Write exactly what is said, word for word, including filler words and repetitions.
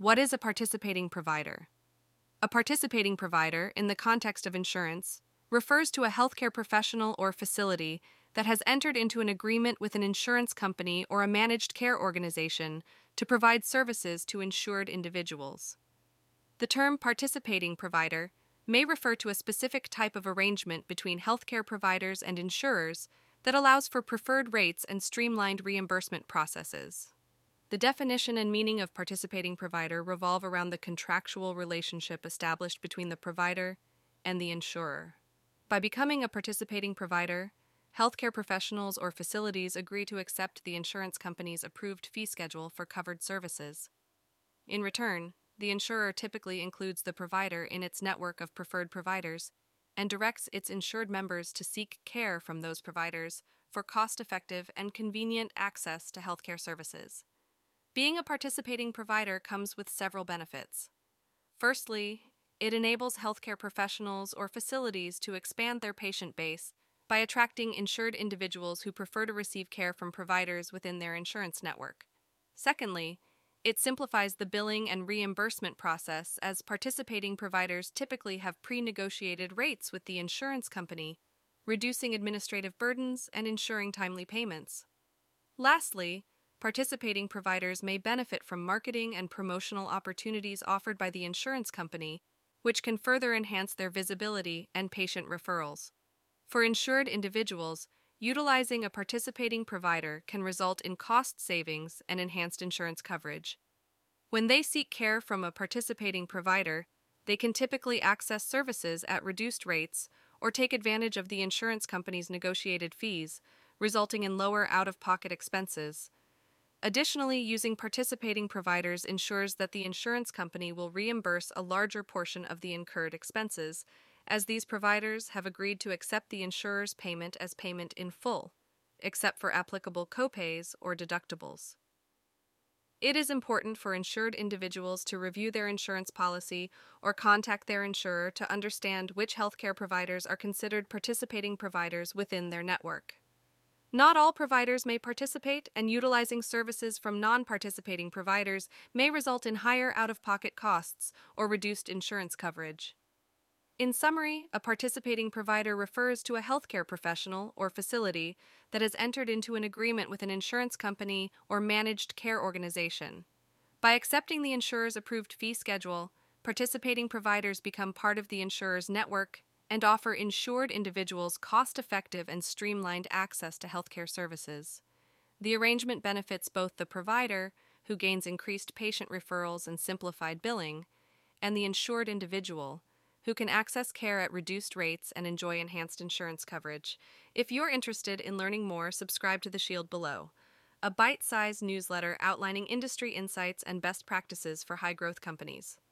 What is a participating provider? A participating provider, in the context of insurance, refers to a healthcare professional or facility that has entered into an agreement with an insurance company or a managed care organization to provide services to insured individuals. The term participating provider may refer to a specific type of arrangement between healthcare providers and insurers that allows for preferred rates and streamlined reimbursement processes. The definition and meaning of participating provider revolve around the contractual relationship established between the provider and the insurer. By becoming a participating provider, healthcare professionals or facilities agree to accept the insurance company's approved fee schedule for covered services. In return, the insurer typically includes the provider in its network of preferred providers and directs its insured members to seek care from those providers for cost-effective and convenient access to healthcare services. Being a participating provider comes with several benefits. Firstly, it enables healthcare professionals or facilities to expand their patient base by attracting insured individuals who prefer to receive care from providers within their insurance network. Secondly, it simplifies the billing and reimbursement process as participating providers typically have pre-negotiated rates with the insurance company, reducing administrative burdens and ensuring timely payments. Lastly, participating providers may benefit from marketing and promotional opportunities offered by the insurance company, which can further enhance their visibility and patient referrals. For insured individuals, utilizing a participating provider can result in cost savings and enhanced insurance coverage. When they seek care from a participating provider, they can typically access services at reduced rates or take advantage of the insurance company's negotiated fees, resulting in lower out-of-pocket expenses. Additionally, using participating providers ensures that the insurance company will reimburse a larger portion of the incurred expenses, as these providers have agreed to accept the insurer's payment as payment in full, except for applicable copays or deductibles. It is important for insured individuals to review their insurance policy or contact their insurer to understand which healthcare providers are considered participating providers within their network. Not all providers may participate, and utilizing services from non-participating providers may result in higher out-of-pocket costs or reduced insurance coverage. In summary, a participating provider refers to a healthcare professional or facility that has entered into an agreement with an insurance company or managed care organization. By accepting the insurer's approved fee schedule, participating providers become part of the insurer's network and offer insured individuals cost-effective and streamlined access to healthcare services. The arrangement benefits both the provider, who gains increased patient referrals and simplified billing, and the insured individual, who can access care at reduced rates and enjoy enhanced insurance coverage. If you're interested in learning more, subscribe to The Shield below, a bite-sized newsletter outlining industry insights and best practices for high-growth companies.